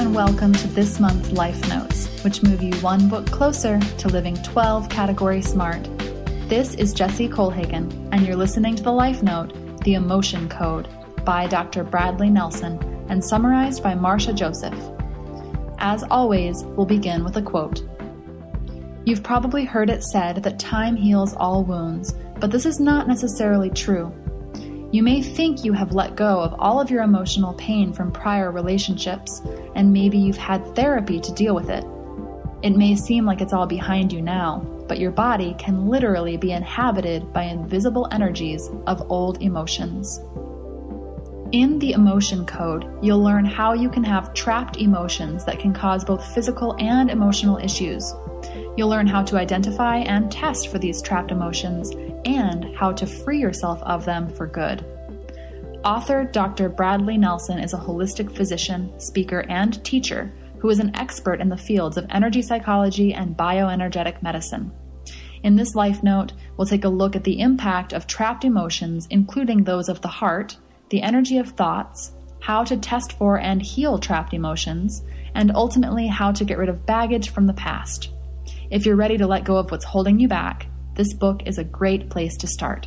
and welcome to this month's Life Notes, which move you one book closer to living 12 category smart. This is Jessie Colhagen, and you're listening to the Life Note, The Emotion Code, by Dr. Bradley Nelson, and summarized by Marcia Joseph. As always, we'll begin with a quote. You've probably heard it said that time heals all wounds, but this is not necessarily true. You may think you have let go of all of your emotional pain from prior relationships, and maybe you've had therapy to deal with it. It may seem like it's all behind you now, but your body can literally be inhabited by invisible energies of old emotions. In the Emotion Code, you'll learn how you can have trapped emotions that can cause both physical and emotional issues. You'll learn how to identify and test for these trapped emotions and how to free yourself of them for good. Author Dr. Bradley Nelson is a holistic physician, speaker, and teacher who is an expert in the fields of energy psychology and bioenergetic medicine. In this Life Note, we'll take a look at the impact of trapped emotions, including those of the heart, the energy of thoughts, how to test for and heal trapped emotions, and ultimately how to get rid of baggage from the past. If you're ready to let go of what's holding you back, this book is a great place to start.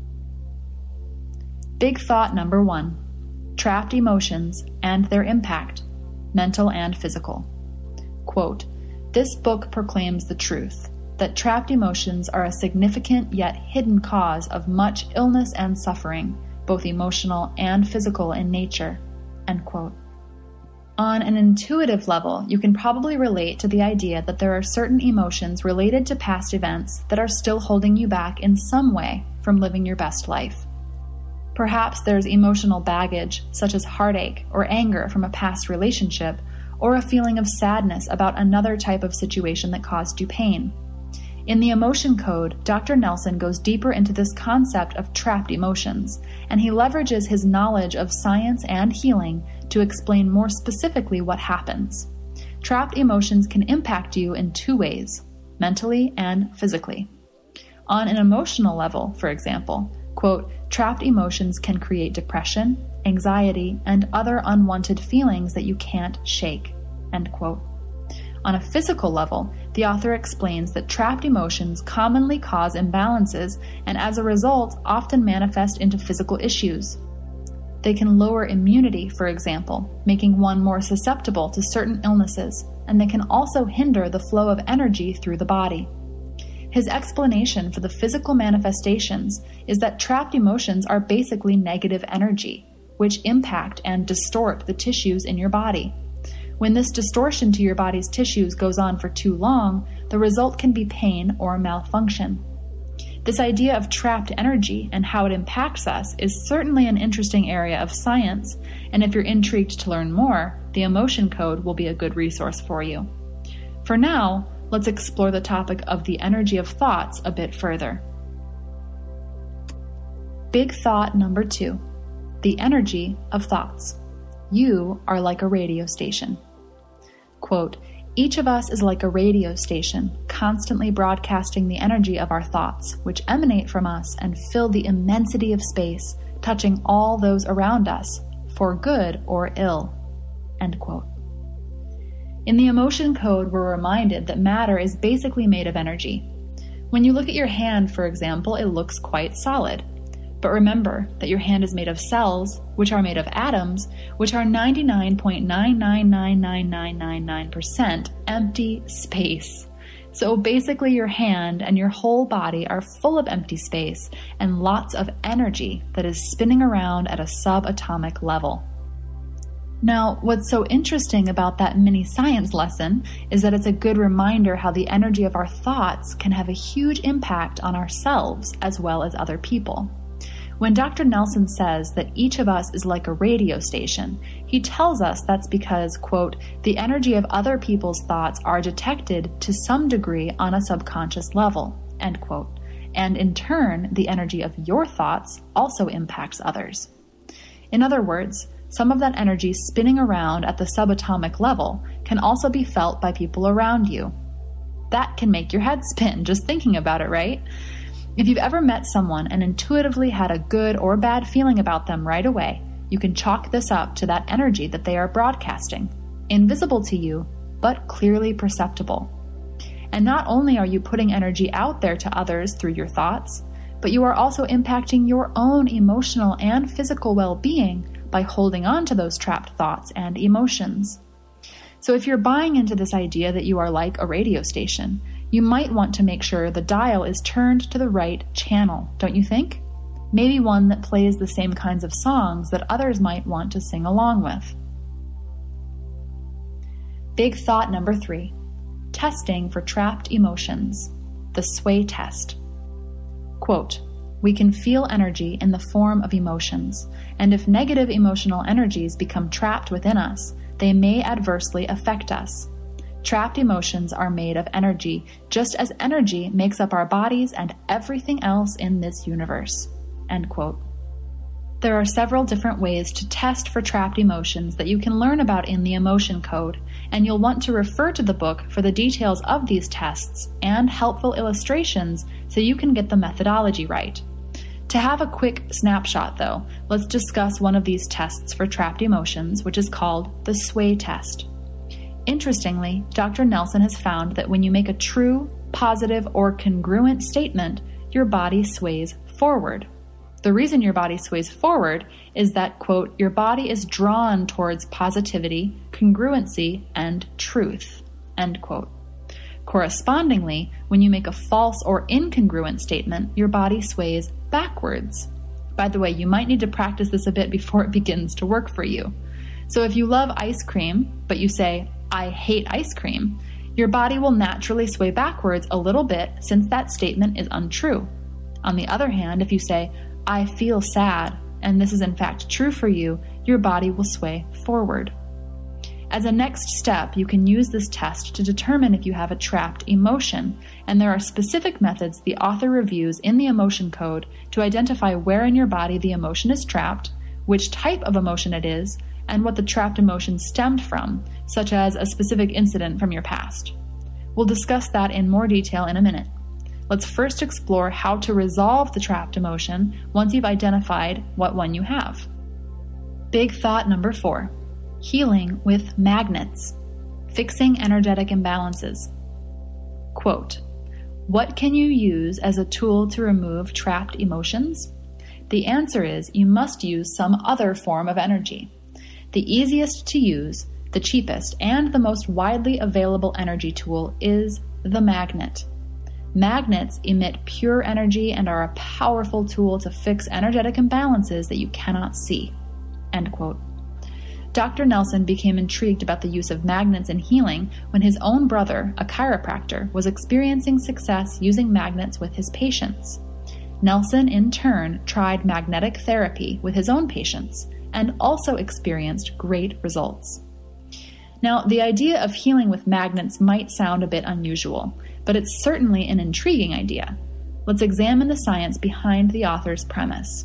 Big thought number 1, trapped emotions and their impact, mental and physical. Quote, this book proclaims the truth that trapped emotions are a significant yet hidden cause of much illness and suffering, both emotional and physical in nature, end quote. On an intuitive level, you can probably relate to the idea that there are certain emotions related to past events that are still holding you back in some way from living your best life. Perhaps there's emotional baggage, such as heartache or anger from a past relationship, or a feeling of sadness about another type of situation that caused you pain. In the Emotion Code, Dr. Nelson goes deeper into this concept of trapped emotions, and he leverages his knowledge of science and healing to explain more specifically what happens. Trapped emotions can impact you in 2 ways, mentally and physically. On an emotional level, for example, quote, trapped emotions can create depression, anxiety, and other unwanted feelings that you can't shake, end quote. On a physical level, the author explains that trapped emotions commonly cause imbalances and as a result often manifest into physical issues. They can lower immunity, for example, making one more susceptible to certain illnesses, and they can also hinder the flow of energy through the body. His explanation for the physical manifestations is that trapped emotions are basically negative energy, which impact and distort the tissues in your body. When this distortion to your body's tissues goes on for too long, the result can be pain or malfunction. This idea of trapped energy and how it impacts us is certainly an interesting area of science, and if you're intrigued to learn more, the Emotion Code will be a good resource for you. For now, let's explore the topic of the energy of thoughts a bit further. Big thought number 2, the energy of thoughts. You are like a radio station. Quote, each of us is like a radio station, constantly broadcasting the energy of our thoughts, which emanate from us and fill the immensity of space, touching all those around us, for good or ill, end quote. In the Emotion Code, we're reminded that matter is basically made of energy. When you look at your hand, for example, it looks quite solid. But remember that your hand is made of cells, which are made of atoms, which are 99.9999999% empty space. So basically your hand and your whole body are full of empty space and lots of energy that is spinning around at a subatomic level. Now, what's so interesting about that mini science lesson is that it's a good reminder how the energy of our thoughts can have a huge impact on ourselves as well as other people. When Dr. Nelson says that each of us is like a radio station, he tells us that's because, quote, the energy of other people's thoughts are detected to some degree on a subconscious level, end quote. And in turn, the energy of your thoughts also impacts others. In other words, some of that energy spinning around at the subatomic level can also be felt by people around you. That can make your head spin just thinking about it, right? If you've ever met someone and intuitively had a good or bad feeling about them right away, you can chalk this up to that energy that they are broadcasting. invisible to you, but clearly perceptible. And not only are you putting energy out there to others through your thoughts, but you are also impacting your own emotional and physical well-being by holding on to those trapped thoughts and emotions. So if you're buying into this idea that you are like a radio station, you might want to make sure the dial is turned to the right channel, don't you think? Maybe one that plays the same kinds of songs that others might want to sing along with. Big thought number 3. Testing for trapped emotions. The sway test. Quote, we can feel energy in the form of emotions, and if negative emotional energies become trapped within us, they may adversely affect us. Trapped emotions are made of energy, just as energy makes up our bodies and everything else in this universe. End quote. There are several different ways to test for trapped emotions that you can learn about in the Emotion Code, and you'll want to refer to the book for the details of these tests and helpful illustrations so you can get the methodology right. To have a quick snapshot, though, let's discuss one of these tests for trapped emotions, which is called the sway test. Interestingly, Dr. Nelson has found that when you make a true, positive, or congruent statement, your body sways forward. The reason your body sways forward is that, quote, your body is drawn towards positivity, congruency, and truth, end quote. Correspondingly, when you make a false or incongruent statement, your body sways backwards. By the way, you might need to practice this a bit before it begins to work for you. So if you love ice cream, but you say, I hate ice cream, your body will naturally sway backwards a little bit since that statement is untrue. On the other hand, if you say, I feel sad, and this is in fact true for you, your body will sway forward. As a next step, you can use this test to determine if you have a trapped emotion, and there are specific methods the author reviews in the Emotion Code to identify where in your body the emotion is trapped, which type of emotion it is, and what the trapped emotion stemmed from, such as a specific incident from your past. We'll discuss that in more detail in a minute. Let's first explore how to resolve the trapped emotion once you've identified what one you have. Big thought number 4. Healing with magnets. Fixing energetic imbalances. Quote, what can you use as a tool to remove trapped emotions? The answer is you must use some other form of energy. The easiest to use, the cheapest, and the most widely available energy tool is the magnet. Magnets emit pure energy and are a powerful tool to fix energetic imbalances that you cannot see. End quote. Dr. Nelson became intrigued about the use of magnets in healing when his own brother, a chiropractor, was experiencing success using magnets with his patients. Nelson, in turn, tried magnetic therapy with his own patients and also experienced great results. Now, the idea of healing with magnets might sound a bit unusual, but it's certainly an intriguing idea. Let's examine the science behind the author's premise.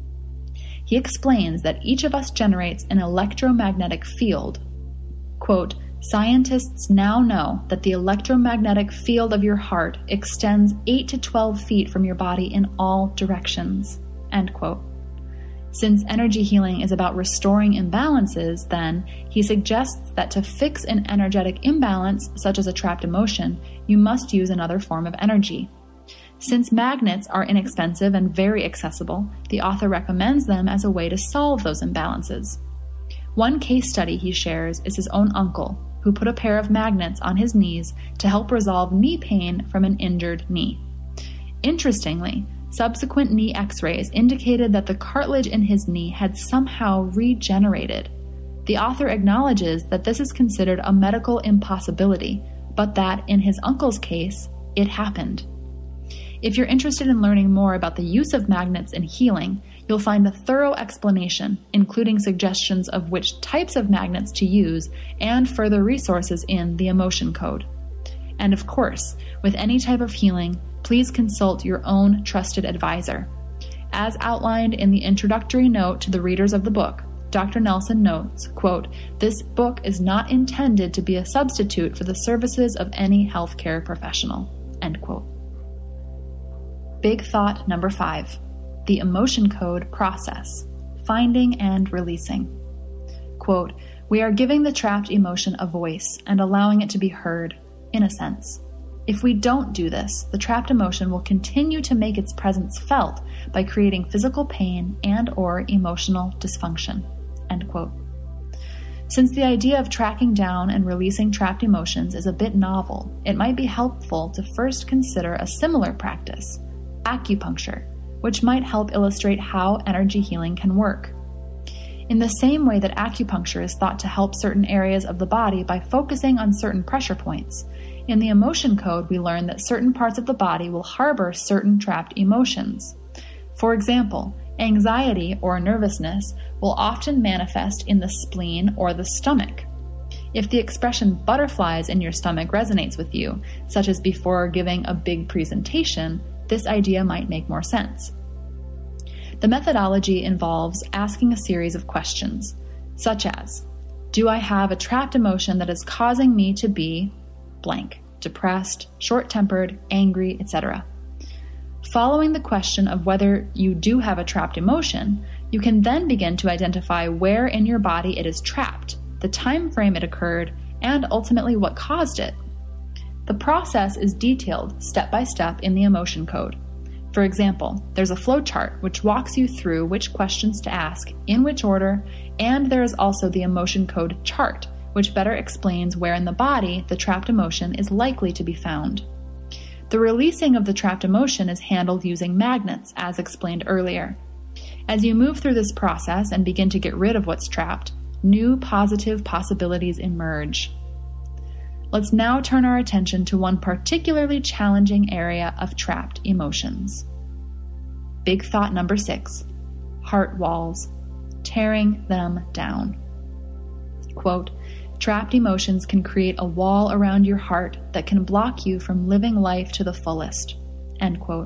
He explains that each of us generates an electromagnetic field. Quote, scientists now know that the electromagnetic field of your heart extends 8 to 12 feet from your body in all directions. End quote. Since energy healing is about restoring imbalances, then, he suggests that to fix an energetic imbalance, such as a trapped emotion, you must use another form of energy. Since magnets are inexpensive and very accessible, the author recommends them as a way to solve those imbalances. One case study he shares is his own uncle, who put a pair of magnets on his knees to help resolve knee pain from an injured knee. Interestingly, subsequent knee x-rays indicated that the cartilage in his knee had somehow regenerated. The author acknowledges that this is considered a medical impossibility, but that, in his uncle's case, it happened. If you're interested in learning more about the use of magnets in healing, you'll find a thorough explanation, including suggestions of which types of magnets to use and further resources in the Emotion Code. And of course, with any type of healing, please consult your own trusted advisor. As outlined in the introductory note to the readers of the book, Dr. Nelson notes, quote, this book is not intended to be a substitute for the services of any healthcare professional, end quote. Big thought number 5, the Emotion Code process, finding and releasing. Quote, We are giving the trapped emotion a voice and allowing it to be heard, in a sense. If we don't do this, the trapped emotion will continue to make its presence felt by creating physical pain and/or emotional dysfunction." End quote. Since the idea of tracking down and releasing trapped emotions is a bit novel, it might be helpful to first consider a similar practice, acupuncture, which might help illustrate how energy healing can work. In the same way that acupuncture is thought to help certain areas of the body by focusing on certain pressure points, in the emotion code we learn that certain parts of the body will harbor certain trapped emotions. For example, anxiety or nervousness will often manifest in the spleen or the stomach. If the expression butterflies in your stomach resonates with you, such as before giving a big presentation, this idea might make more sense. The methodology involves asking a series of questions, such as, do I have a trapped emotion that is causing me to be blank, depressed, short-tempered, angry, etc.? Following the question of whether you do have a trapped emotion, you can then begin to identify where in your body it is trapped, the time frame it occurred, and ultimately what caused it. The process is detailed step by step in the emotion code. For example, there's a flowchart which walks you through which questions to ask, in which order, and there is also the emotion code chart, which better explains where in the body the trapped emotion is likely to be found. The releasing of the trapped emotion is handled using magnets, as explained earlier. As you move through this process and begin to get rid of what's trapped, new positive possibilities emerge. Let's now turn our attention to one particularly challenging area of trapped emotions. Big thought number 6, heart walls, tearing them down. Quote, trapped emotions can create a wall around your heart that can block you from living life to the fullest. End quote.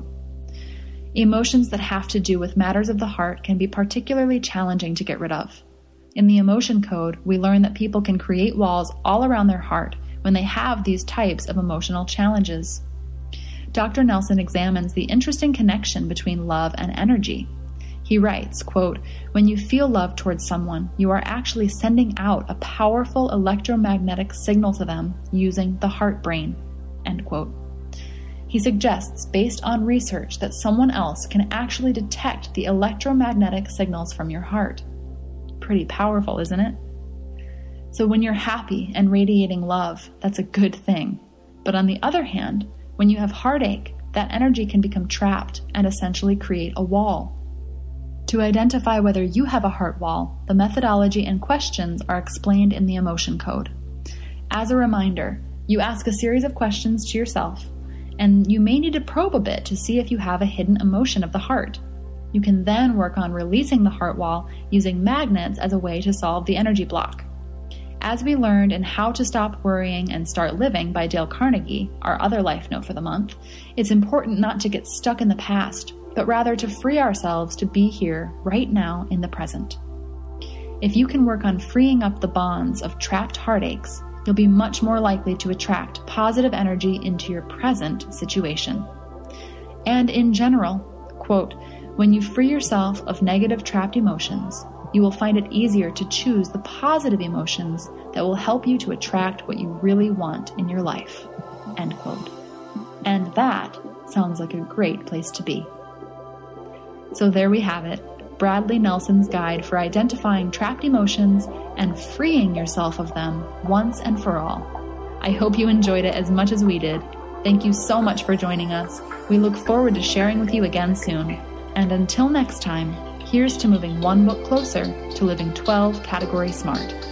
Emotions that have to do with matters of the heart can be particularly challenging to get rid of. In the emotion code, we learn that people can create walls all around their heart when they have these types of emotional challenges. Dr. Nelson examines the interesting connection between love and energy. He writes, quote, when you feel love towards someone, you are actually sending out a powerful electromagnetic signal to them using the heart brain, end quote. He suggests, based on research, that someone else can actually detect the electromagnetic signals from your heart. Pretty powerful, isn't it? So when you're happy and radiating love, that's a good thing. But on the other hand, when you have heartache, that energy can become trapped and essentially create a wall. To identify whether you have a heart wall, the methodology and questions are explained in the emotion code. As a reminder, you ask a series of questions to yourself, and you may need to probe a bit to see if you have a hidden emotion of the heart. You can then work on releasing the heart wall using magnets as a way to solve the energy block. As we learned in How to Stop Worrying and Start Living by Dale Carnegie, our other life note for the month, it's important not to get stuck in the past, but rather to free ourselves to be here right now in the present. If you can work on freeing up the bonds of trapped heartaches, you'll be much more likely to attract positive energy into your present situation. And in general, quote, when you free yourself of negative trapped emotions, you will find it easier to choose the positive emotions that will help you to attract what you really want in your life, end quote. And that sounds like a great place to be. So there we have it, Bradley Nelson's guide for identifying trapped emotions and freeing yourself of them once and for all. I hope you enjoyed it as much as we did. Thank you so much for joining us. We look forward to sharing with you again soon. And until next time, here's to moving one book closer to living 12 category smart.